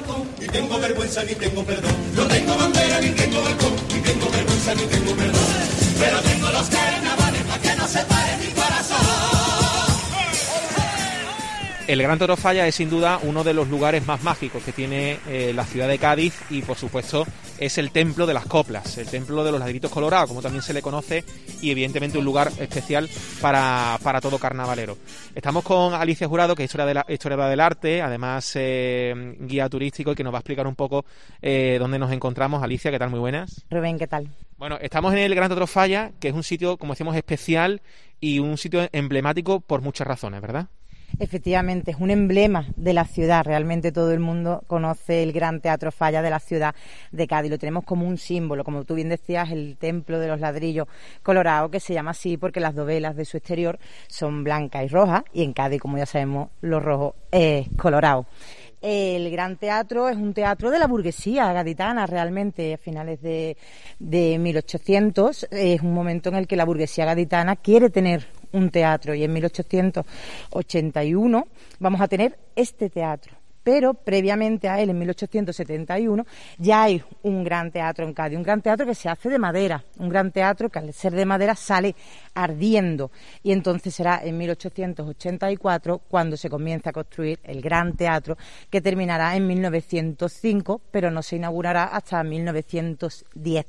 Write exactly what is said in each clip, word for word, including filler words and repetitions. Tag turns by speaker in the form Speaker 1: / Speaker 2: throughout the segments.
Speaker 1: balcón, ni tengo vergüenza ni tengo perdón. No tengo bandera ni tengo balcón, ni tengo vergüenza ni tengo perdón. Pero tengo los carnavales para que no se pare mi corazón.
Speaker 2: El Gran Teatro Falla es sin duda uno de los lugares más mágicos que tiene eh, la ciudad de Cádiz y por supuesto es el templo de las coplas, el templo de los ladritos colorados, como también se le conoce, y evidentemente un lugar especial para, para todo carnavalero. Estamos con Alicia Jurado, que es historiadora, historiadora del arte, además eh, guía turístico, y que nos va a explicar un poco eh, dónde nos encontramos. Alicia, ¿qué tal? Muy buenas.
Speaker 3: Rubén, ¿qué tal?
Speaker 2: Bueno, estamos en el Gran Teatro Falla, que es un sitio, como decíamos, especial y un sitio emblemático por muchas razones, ¿verdad?
Speaker 3: Efectivamente, es un emblema de la ciudad. Realmente todo el mundo conoce el Gran Teatro Falla de la ciudad de Cádiz. Lo tenemos como un símbolo, como tú bien decías, el templo de los ladrillos colorados, que se llama así porque las dovelas de su exterior son blancas y rojas, y en Cádiz, como ya sabemos, lo rojo es colorado. El Gran Teatro es un teatro de la burguesía gaditana, realmente, a finales de, de mil ochocientos. Es un momento en el que la burguesía gaditana quiere tener un teatro, y en mil ochocientos ochenta y uno vamos a tener este teatro. Pero previamente a él, en mil ochocientos setenta y uno, ya hay un gran teatro en Cádiz, un gran teatro que se hace de madera, un gran teatro que al ser de madera sale ardiendo, y entonces será en mil ochocientos ochenta y cuatro cuando se comienza a construir el gran teatro, que terminará en mil novecientos cinco, pero no se inaugurará hasta mil novecientos diez.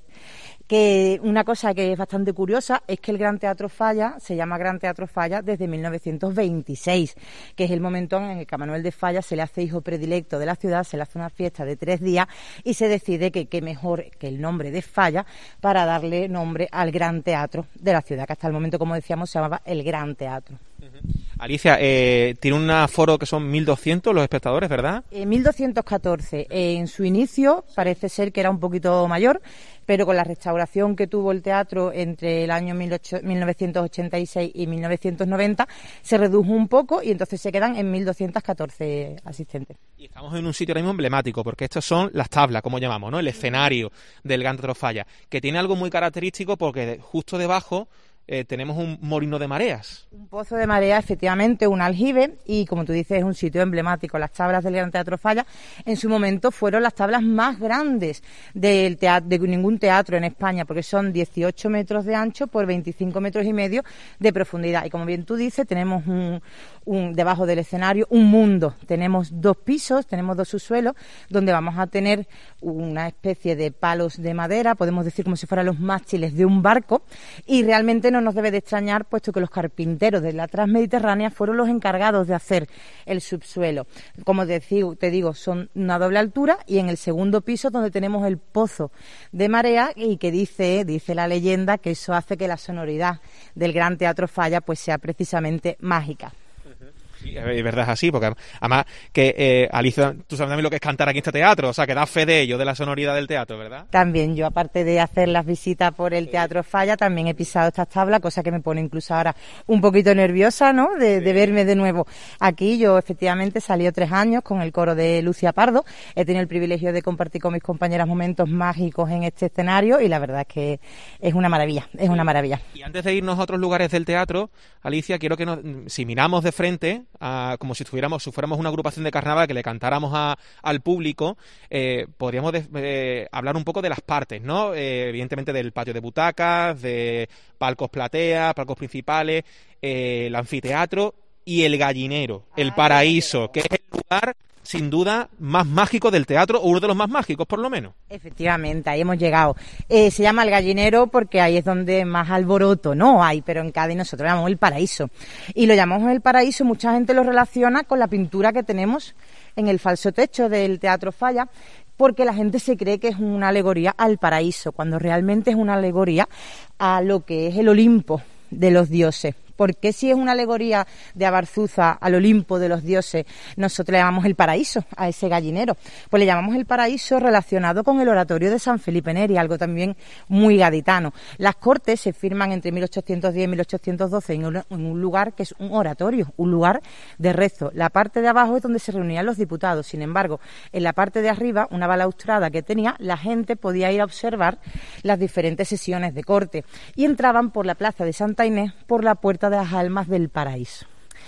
Speaker 3: Que una cosa que es bastante curiosa es que el Gran Teatro Falla se llama Gran Teatro Falla desde mil novecientos veintiséis, que es el momento en el que a Manuel de Falla se le hace hijo predilecto de la ciudad, se le hace una fiesta de tres días y se decide que qué mejor que el nombre de Falla para darle nombre al Gran Teatro de la ciudad, que hasta el momento, como decíamos, se llamaba el Gran Teatro.
Speaker 2: Alicia, eh, tiene un aforo que son mil doscientos los espectadores, ¿verdad?
Speaker 3: Eh, mil doscientos catorce. Eh, en su inicio parece ser que era un poquito mayor, pero con la restauración que tuvo el teatro entre el año mil novecientos ochenta y seis y mil novecientos noventa, se redujo un poco y entonces se quedan en mil doscientos catorce asistentes.
Speaker 2: Y estamos en un sitio ahora mismo emblemático, porque estas son las tablas, como llamamos, ¿no? El escenario del Gran Teatro Falla, que tiene algo muy característico porque justo debajo Eh, tenemos un molino de mareas. Un
Speaker 3: pozo de marea, efectivamente, un aljibe, y como tú dices, es un sitio emblemático. Las tablas del Gran Teatro Falla en su momento fueron las tablas más grandes del teatro, de ningún teatro en España, porque son dieciocho metros de ancho por veinticinco metros y medio de profundidad. Y como bien tú dices, tenemos un, un debajo del escenario un mundo. Tenemos dos pisos, tenemos dos subsuelos, donde vamos a tener una especie de palos de madera, podemos decir como si fueran los mástiles de un barco, y realmente no nos debe de extrañar, puesto que los carpinteros de la Transmediterránea fueron los encargados de hacer el subsuelo. Como te digo, te digo, son una doble altura, y en el segundo piso donde tenemos el pozo de marea, y que dice, dice la leyenda que eso hace que la sonoridad del Gran Teatro Falla pues sea precisamente mágica.
Speaker 2: Sí, es verdad, es así, porque además que eh, Alicia, tú sabes también lo que es cantar aquí en este teatro, o sea, que da fe de ello, de la sonoridad del teatro, ¿verdad?
Speaker 3: También yo, aparte de hacer las visitas por el Teatro Falla, también he pisado estas tablas, cosa que me pone incluso ahora un poquito nerviosa, ¿no?, de, de verme de nuevo aquí. Yo efectivamente salí tres años con el coro de Lucia Pardo, he tenido el privilegio de compartir con mis compañeras momentos mágicos en este escenario, y la verdad es que es una maravilla, es una maravilla.
Speaker 2: Y antes de irnos a otros lugares del teatro, Alicia, quiero que nos, si miramos de frente, a, como si estuviéramos, si fuéramos una agrupación de carnaval, que le cantáramos a, al público, eh, podríamos de, eh, hablar un poco de las partes, ¿no? Eh, evidentemente del patio de butacas, de palcos platea, palcos principales, eh, el anfiteatro y el gallinero, el paraíso, que es el lugar sin duda más mágico del teatro, o uno de los más mágicos por lo menos.
Speaker 3: Efectivamente, ahí hemos llegado. Eh, se llama el gallinero porque ahí es donde más alboroto no hay, pero en Cádiz nosotros lo llamamos el paraíso. Y lo llamamos el paraíso, mucha gente lo relaciona con la pintura que tenemos en el falso techo del Teatro Falla, porque la gente se cree que es una alegoría al paraíso, cuando realmente es una alegoría a lo que es el Olimpo de los dioses. Porque si es una alegoría de Abarzuza al Olimpo de los dioses, nosotros le llamamos el paraíso a ese gallinero? Pues le llamamos el paraíso relacionado con el oratorio de San Felipe Neri, algo también muy gaditano. Las cortes se firman entre mil ochocientos diez y mil ochocientos doce en un, en un lugar que es un oratorio, un lugar de rezo. La parte de abajo es donde se reunían los diputados. Sin embargo, en la parte de arriba, una balaustrada que tenía, la gente podía ir a observar las diferentes sesiones de corte, y entraban por la plaza de Santa Inés por la puerta de las almas del paraíso.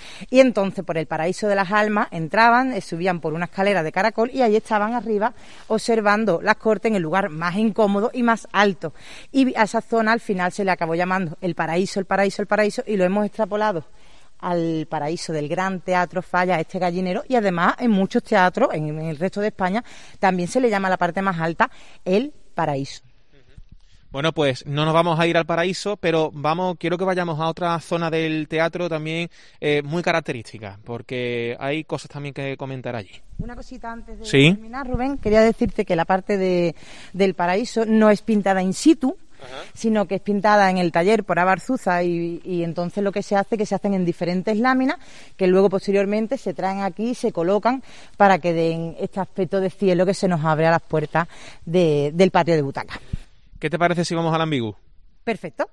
Speaker 3: Y entonces por el Paraíso de las Almas entraban, eh, subían por una escalera de caracol y ahí estaban arriba observando las cortes en el lugar más incómodo y más alto. Y a esa zona al final se le acabó llamando el Paraíso, el Paraíso, el Paraíso, y lo hemos extrapolado al Paraíso del Gran Teatro Falla, este gallinero, y además en muchos teatros, en, en el resto de España, también se le llama a la parte más alta el Paraíso.
Speaker 2: Bueno, pues no nos vamos a ir al Paraíso, pero vamos, quiero que vayamos a otra zona del teatro también eh, muy característica, porque hay cosas también que comentar allí.
Speaker 3: Una cosita antes de
Speaker 2: ¿Sí?
Speaker 3: terminar, Rubén, quería decirte que la parte de, del Paraíso no es pintada in situ, ajá, sino que es pintada en el taller por Abarzuza y, y entonces lo que se hace es que se hacen en diferentes láminas que luego posteriormente se traen aquí y se colocan para que den este aspecto de cielo que se nos abre a las puertas de, del patio de butacas.
Speaker 2: ¿Qué te parece si vamos al Ambigú?
Speaker 3: Perfecto.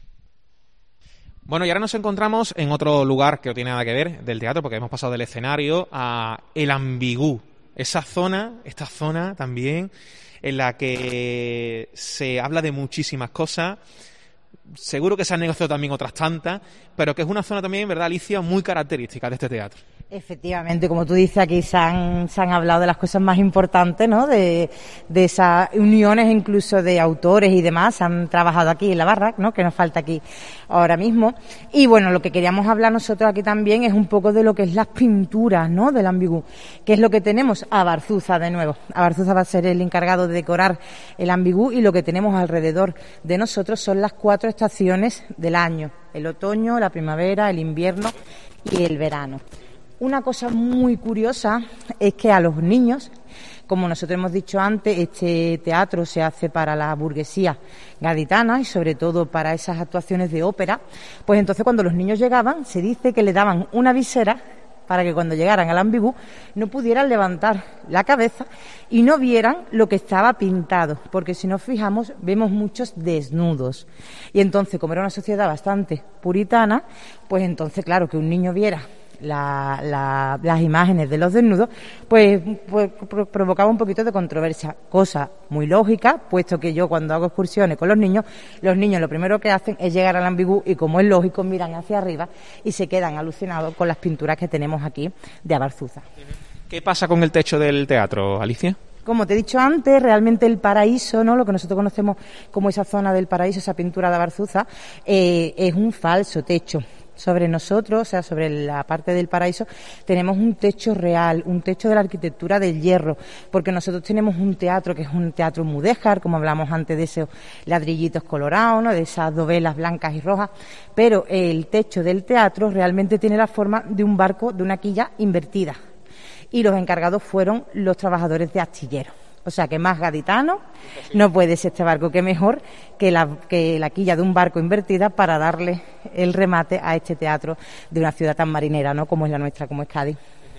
Speaker 2: Bueno, y ahora nos encontramos en otro lugar que no tiene nada que ver del teatro, porque hemos pasado del escenario a el Ambigú. Esa zona, esta zona también, en la que se habla de muchísimas cosas. Seguro que se han negociado también otras tantas, pero que es una zona también, ¿verdad, Alicia?, muy característica de este teatro.
Speaker 3: Efectivamente, como tú dices, aquí se han, se han hablado de las cosas más importantes, ¿no? De, de esas uniones incluso de autores y demás, se han trabajado aquí en la barra, ¿no? Que nos falta aquí ahora mismo. Y bueno, lo que queríamos hablar nosotros aquí también es un poco de lo que es las pinturas, ¿no? Del Ambigú, que es lo que tenemos. Abarzuza de nuevo. Abarzuza va a ser el encargado de decorar el Ambigú y lo que tenemos alrededor de nosotros son las cuatro estaciones del año: el otoño, la primavera, el invierno y el verano. Una cosa muy curiosa es que a los niños, como nosotros hemos dicho antes, este teatro se hace para la burguesía gaditana y sobre todo para esas actuaciones de ópera, pues entonces cuando los niños llegaban se dice que le daban una visera para que cuando llegaran al Ambigú no pudieran levantar la cabeza y no vieran lo que estaba pintado, porque si nos fijamos vemos muchos desnudos. Y entonces, como era una sociedad bastante puritana, pues entonces claro, que un niño viera La, la, las imágenes de los desnudos, pues, pues pro, provocaba un poquito de controversia, cosa muy lógica, puesto que yo cuando hago excursiones con los niños, los niños lo primero que hacen es llegar al Ambigú y, como es lógico, miran hacia arriba y se quedan alucinados con las pinturas que tenemos aquí de Abarzuza.
Speaker 2: ¿Qué pasa con el techo del teatro, Alicia?
Speaker 3: Como te he dicho antes, realmente el Paraíso, ¿no? Lo que nosotros conocemos como esa zona del Paraíso, esa pintura de Abarzuza, eh, es un falso techo. Sobre nosotros, o sea, sobre la parte del Paraíso, tenemos un techo real, un techo de la arquitectura del hierro, porque nosotros tenemos un teatro que es un teatro mudéjar, como hablamos antes de esos ladrillitos colorados, ¿no? De esas dovelas blancas y rojas, pero el techo del teatro realmente tiene la forma de un barco, de una quilla invertida, y los encargados fueron los trabajadores de astilleros. O sea, que más gaditano no puede ser este barco, que mejor que la, que la quilla de un barco invertida para darle el remate a este teatro de una ciudad tan marinera, ¿no? Como es la nuestra, como es Cádiz.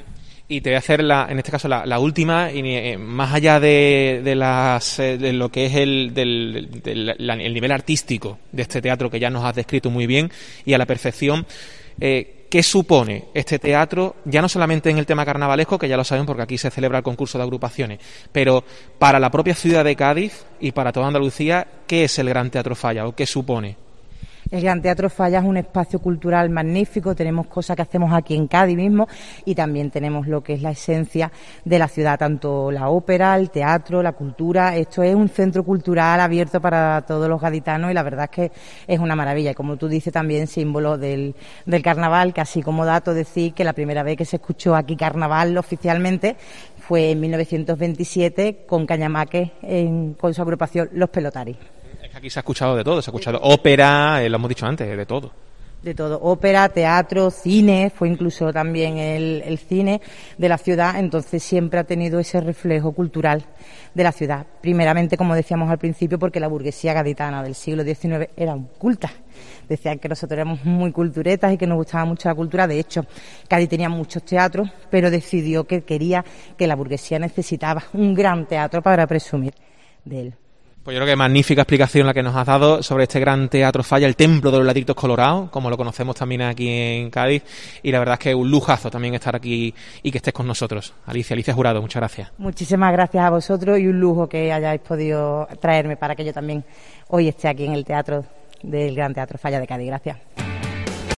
Speaker 2: Y te voy a hacer, la, en este caso, la, la última, y eh, más allá de, de, las, eh, de lo que es el, del, del la, el nivel artístico de este teatro, que ya nos has descrito muy bien y a la perfección, eh, ¿qué supone este teatro, ya no solamente en el tema carnavalesco, que ya lo saben porque aquí se celebra el concurso de agrupaciones, pero para la propia ciudad de Cádiz y para toda Andalucía, ¿qué es el Gran Teatro Falla o qué supone?
Speaker 3: El Gran Teatro Falla es un espacio cultural magnífico, tenemos cosas que hacemos aquí en Cádiz mismo y también tenemos lo que es la esencia de la ciudad, tanto la ópera, el teatro, la cultura. Esto es un centro cultural abierto para todos los gaditanos y la verdad es que es una maravilla. Y como tú dices, también símbolo del, del carnaval, que así como dato decir que la primera vez que se escuchó aquí carnaval oficialmente fue en mil novecientos veintisiete con Cañamaque en, con su agrupación Los Pelotaris.
Speaker 2: Aquí se ha escuchado de todo, se ha escuchado ópera, eh, lo hemos dicho antes, de todo.
Speaker 3: De todo, ópera, teatro, cine, fue incluso también el, el cine de la ciudad, entonces siempre ha tenido ese reflejo cultural de la ciudad. Primeramente, como decíamos al principio, porque la burguesía gaditana del siglo diecinueve era un culta. Decían que nosotros éramos muy culturetas y que nos gustaba mucho la cultura. De hecho, Cádiz tenía muchos teatros, pero decidió que quería que la burguesía necesitaba un gran teatro para presumir de él.
Speaker 2: Pues yo creo que magnífica explicación la que nos has dado sobre este Gran Teatro Falla, el Templo de los Ladritos Colorados, como lo conocemos también aquí en Cádiz, y la verdad es que es un lujazo también estar aquí y que estés con nosotros. Alicia, Alicia Jurado, muchas gracias.
Speaker 3: Muchísimas gracias a vosotros y un lujo que hayáis podido traerme para que yo también hoy esté aquí en el teatro del Gran Teatro Falla de Cádiz. Gracias.